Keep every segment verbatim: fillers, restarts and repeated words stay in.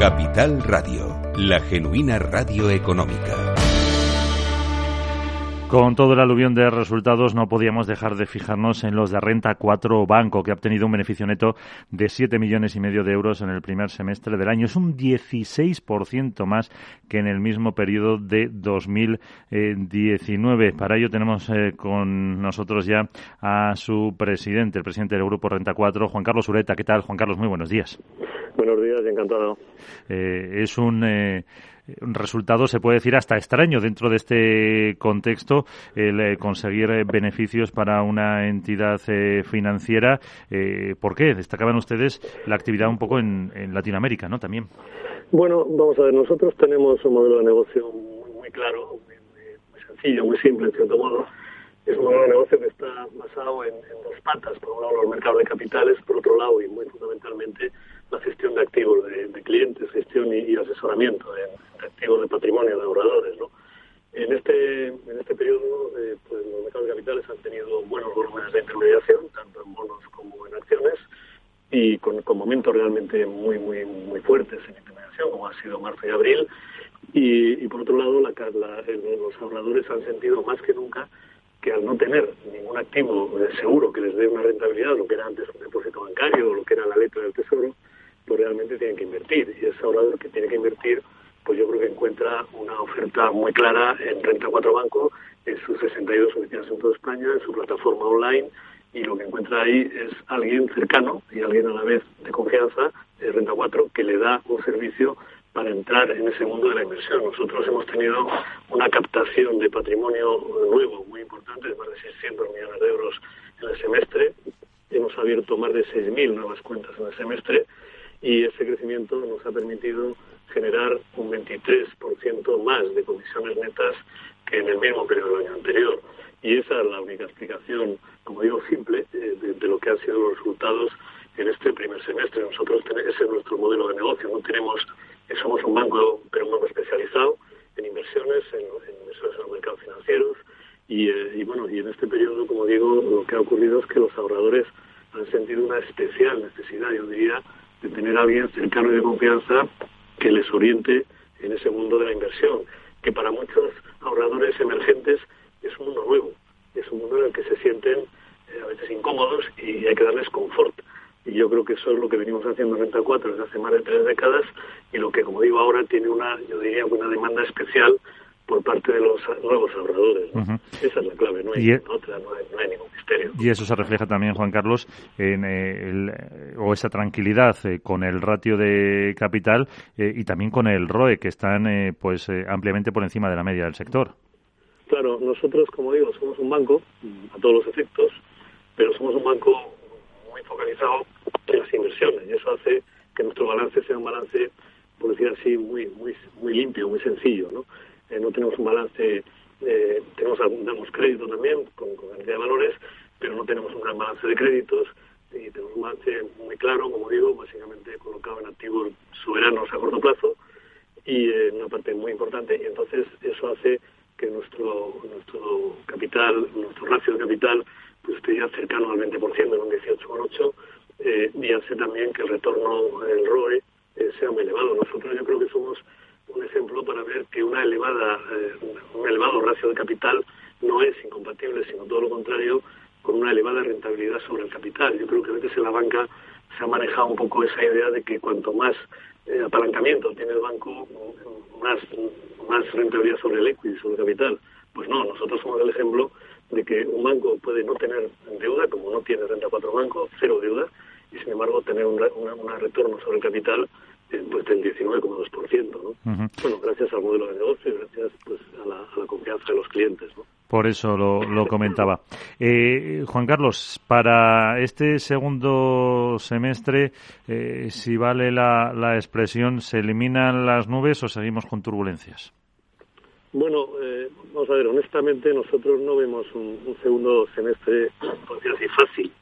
Capital Radio, la genuina radio económica. Con todo el aluvión de resultados no podíamos dejar de fijarnos en los de Renta cuatro Banco, que ha obtenido un beneficio neto de siete millones y medio de euros en el primer semestre del año. Es un dieciséis por ciento más que en el mismo periodo de dos mil diecinueve. Para ello tenemos eh, con nosotros ya a su presidente, el presidente del Grupo Renta cuatro, Juan Carlos Ureta. ¿Qué tal, Juan Carlos? Muy buenos días. Buenos días, encantado. Eh, es un... Eh, Un resultado, se puede decir, hasta extraño dentro de este contexto, el eh, conseguir eh, beneficios para una entidad eh, financiera. Eh, ¿Por qué? Destacaban ustedes la actividad un poco en, en Latinoamérica, ¿no? También. Bueno, vamos a ver, nosotros tenemos un modelo de negocio muy, muy claro, muy, muy, muy sencillo, muy simple, en cierto modo. Es un modelo de negocio que está basado en, en dos patas. Por un lado, los mercados de capitales, por otro lado, y muy fundamentalmente, la gestión de activos de, de clientes, gestión y, y asesoramiento de, de activos de patrimonio de ahorradores, ¿no? En este en este periodo, eh, pues los mercados de capitales han tenido buenos volúmenes de intermediación, tanto en bonos como en acciones, y con, con momentos realmente muy muy muy fuertes en intermediación, como ha sido marzo y abril. Y, y por otro lado, la, la, el, los ahorradores han sentido más que nunca que al no tener ningún activo seguro que les dé una rentabilidad, lo que era antes un depósito bancario o lo que era la letra del tesoro, pues realmente tienen que invertir. Y ese ahorrador que tiene que invertir, pues yo creo que encuentra una oferta muy clara en Renta cuatro Banco, en sus sesenta y dos oficinas en toda España, en su plataforma online, y lo que encuentra ahí es alguien cercano y alguien a la vez de confianza, de Renta cuatro, que le da un servicio para entrar en ese mundo de la inversión. Nosotros hemos tenido una captación de patrimonio nuevo muy importante, de más de seiscientos millones de euros en el semestre. Hemos abierto más de seis mil nuevas cuentas en el semestre y ese crecimiento nos ha permitido generar un veintitrés por ciento más de comisiones netas que en el mismo periodo del año anterior. Y esa es la única explicación, como digo, simple, de, de lo que han sido los resultados en este primer semestre. Nosotros tenemos, ese es nuestro modelo de negocio. No tenemos, somos un banco, pero un banco especializado en inversiones, en, en inversiones en los mercados financieros. Y, eh, y bueno, y en este periodo, como digo, lo que ha ocurrido es que los ahorradores han sentido una especial necesidad, yo diría, de tener a alguien cercano y de confianza que les oriente en ese mundo de la inversión, que para muchos ahorradores emergentes es un mundo nuevo, es un mundo en el que se sienten eh, a veces incómodos y hay que darles confort. Y yo creo que eso es lo que venimos haciendo en Renta cuatro desde hace más de tres décadas y lo que, como digo, ahora tiene una, yo diría, una demanda especial por parte de los nuevos ahorradores, ¿no? Uh-huh. Esa es la clave, no hay y otra, no hay, no hay ningún misterio. Y eso se refleja también, Juan Carlos, en eh, el, o esa tranquilidad eh, con el ratio de capital eh, y también con el R O E, que están eh, pues eh, ampliamente por encima de la media del sector. Claro, nosotros, como digo, somos un banco, a todos los efectos, pero somos un banco muy focalizado en las inversiones y eso hace que nuestro balance sea un balance, por decir así, muy muy muy limpio, muy sencillo, ¿no? Eh, no tenemos un balance, eh, tenemos damos crédito también con, con cantidad de valores, pero no tenemos un gran balance de créditos y tenemos un balance muy claro, como digo, básicamente colocado en activos soberanos a corto plazo y eh, una parte muy importante, y entonces eso hace que nuestro nuestro capital, nuestro ratio de capital, pues esté ya cercano al veinte por ciento, en un dieciocho coma ocho por ciento, eh, y hace también que el retorno, el R O E, eh, sea muy elevado. Nosotros yo creo que somos un ejemplo para ver que una elevada eh, un elevado ratio de capital no es incompatible, sino todo lo contrario, con una elevada rentabilidad sobre el capital. Yo creo que a veces en la banca se ha manejado un poco esa idea de que cuanto más eh, apalancamiento tiene el banco, más, más rentabilidad sobre el equity, sobre el capital. Pues no, nosotros somos el ejemplo de que un banco puede no tener deuda, como no tiene Renta cuatro Banco, cero deuda, y sin embargo tener un una, una retorno sobre el capital eh, pues del diecinueve coma dos por ciento, ¿no? Uh-huh. Bueno, gracias al modelo de negocio y gracias pues a la, a la confianza de los clientes, ¿no? Por eso lo, lo comentaba. Eh, Juan Carlos, para este segundo semestre, eh, si vale la, la expresión, ¿se eliminan las nubes o seguimos con turbulencias? Bueno, eh, vamos a ver, honestamente nosotros no vemos un, un segundo semestre, por decir así, fácil.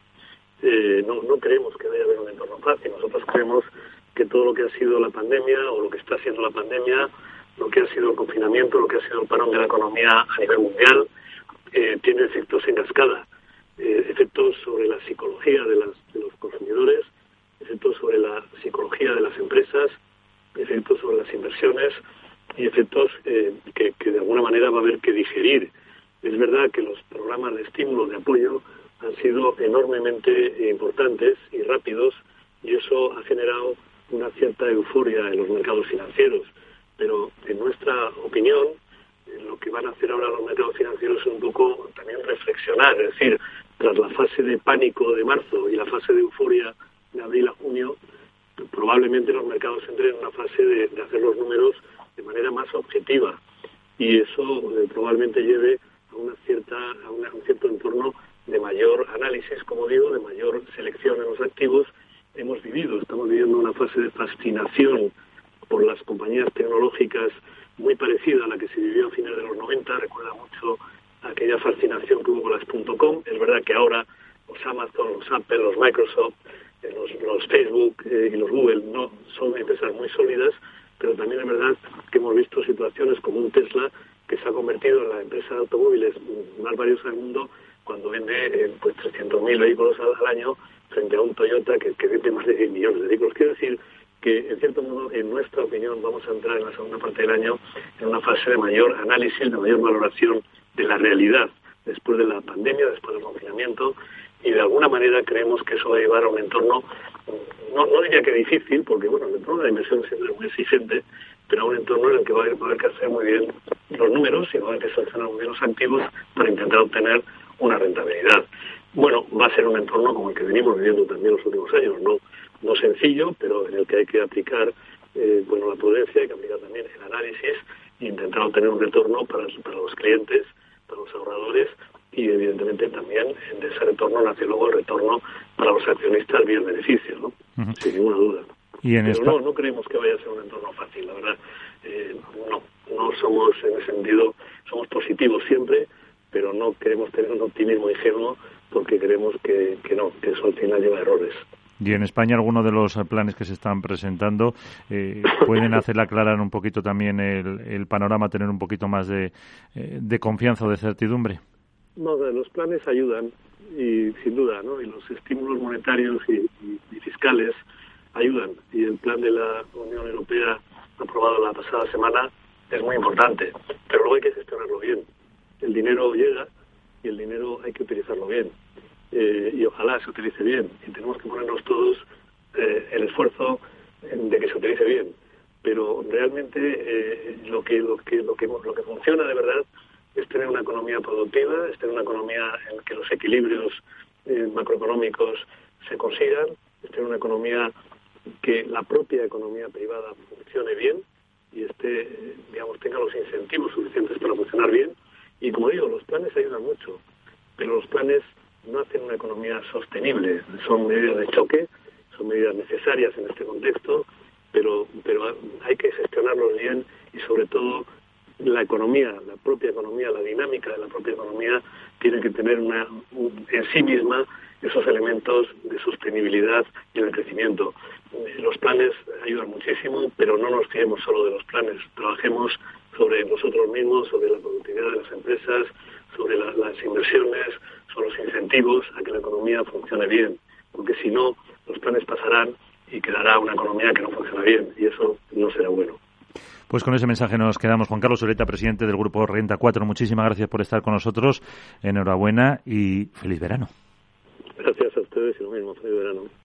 Eh, no, no creemos que vaya a haber un entorno fácil. Nosotros creemos que todo lo que ha sido la pandemia o lo que está haciendo la pandemia, lo que ha sido el confinamiento, lo que ha sido el parón de la economía a nivel mundial, eh, tiene efectos en cascada, eh, efectos sobre la psicología de, las, de los consumidores, efectos sobre la psicología de las empresas, efectos sobre las inversiones y efectos eh, que, que de alguna manera va a haber que digerir. Es verdad que los programas de estímulo, de apoyo, han sido enormemente importantes y rápidos, y eso ha generado una cierta euforia en los mercados financieros. Pero en nuestra opinión, lo que van a hacer ahora los mercados financieros es un poco también reflexionar, es decir, tras la fase de pánico de marzo y la fase de euforia de abril a junio, probablemente los mercados entren en una fase de, de hacer los números de manera más objetiva, y eso eh, probablemente lleve a una cierta a, una, a un cierto entorno de mayor análisis, como digo, de mayor selección en los activos. Hemos vivido, estamos viviendo una fase de fascinación por las compañías tecnológicas muy parecida a la que se vivió a finales de los noventa, recuerda mucho aquella fascinación que hubo con las .com. Es verdad que ahora los Amazon, los Apple, los Microsoft, eh, los, los Facebook eh, y los Google no son empresas muy sólidas, pero también es verdad que hemos visto situaciones como un Tesla, que se ha convertido en la empresa de automóviles más valiosa del mundo cuando vende eh, pues trescientos mil vehículos al, al año, frente a un Toyota que, que vende más de diez millones de vehículos. Quiero decir que, en cierto modo, en nuestra opinión, vamos a entrar en la segunda parte del año en una fase de mayor análisis, de mayor valoración de la realidad, después de la pandemia, después del confinamiento, y de alguna manera creemos que eso va a llevar a un entorno, no, no diría que difícil, porque bueno, el entorno de la inversión siempre es muy exigente, pero a un entorno en el que va a haber que hacer muy bien los números y va a haber que seleccionar muy bien los activos para intentar obtener una rentabilidad. Bueno, va a ser un entorno como el que venimos viviendo también los últimos años, no, no sencillo, pero en el que hay que aplicar eh, bueno, la prudencia, hay que aplicar también el análisis e intentar obtener un retorno para, para los clientes, para los ahorradores, y evidentemente también de ese retorno nace luego el retorno para los accionistas vía el beneficio, ¿no? Uh-huh. Sin ninguna duda. ¿Y en Pero esta... no, no creemos que vaya a ser un entorno fácil, la verdad. Eh, no, no somos en ese sentido, somos positivos siempre, pero no queremos tener un optimismo ingenuo, porque creemos que, que no, que eso al final lleva errores. Y en España, algunos de los planes que se están presentando eh, pueden hacer aclarar un poquito también el, el panorama, tener un poquito más de, eh, de confianza o de certidumbre. No, los planes ayudan, y sin duda, ¿no? Y los estímulos monetarios y, y, y fiscales ayudan. Y el plan de la Unión Europea, aprobado la pasada semana, es muy importante. Pero luego hay que gestionarlo bien. El dinero llega y el dinero hay que utilizarlo bien. Eh, y ojalá se utilice bien. Y tenemos que ponernos todos eh, el esfuerzo de que se utilice bien. Pero realmente eh, lo que lo que lo que lo que funciona de verdad es tener una economía productiva, es tener una economía en la que los equilibrios eh, macroeconómicos se consigan, es tener una economía que la propia economía privada funcione bien y esté, digamos, tenga los incentivos suficientes para funcionar bien. Y como digo, los planes ayudan mucho, pero los planes no hacen una economía sostenible. Son medidas de choque, son medidas necesarias en este contexto, pero, pero hay que gestionarlos bien y sobre todo la economía, la propia economía, la dinámica de la propia economía tiene que tener una, un, en sí misma esos elementos de sostenibilidad y de crecimiento. Los planes ayudan muchísimo, pero no nos fiemos solo de los planes. Trabajemos sobre nosotros mismos, sobre la productividad de las empresas, sobre la, las inversiones, sobre los incentivos a que la economía funcione bien, porque si no, los planes pasarán y quedará una economía que no funciona bien, y eso no será bueno. Pues con ese mensaje nos quedamos. Juan Carlos Sureta, presidente del Grupo Renta cuatro, muchísimas gracias por estar con nosotros. Enhorabuena y feliz verano. Gracias a ustedes y lo mismo.